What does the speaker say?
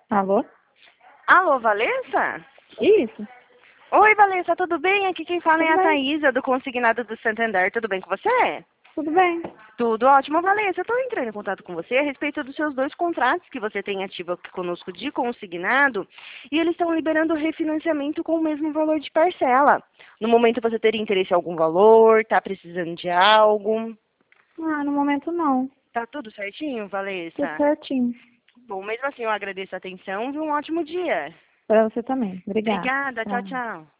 Alô? Alô, Valessa? Isso, Oi, Valessa, tudo bem? Aqui quem fala é tudo a bem, Thaísa, do Consignado do Santander. Tudo bem com você? tudo bem. Tudo ótimo, Valessa. Eu estou entrando em contato com você a respeito dos seus 2 contratos que você tem ativo aqui conosco de consignado e eles estão liberando o refinanciamento com o mesmo valor de parcela. No momento você teria interesse em algum valor, tá precisando de algo? Ah, no momento não. Tá tudo certinho, Tudo Valessa? certinho. Bom, mesmo assim eu agradeço a atenção e um ótimo dia. Pra você também. Obrigada. Obrigada, tchau, Tchau. tchau.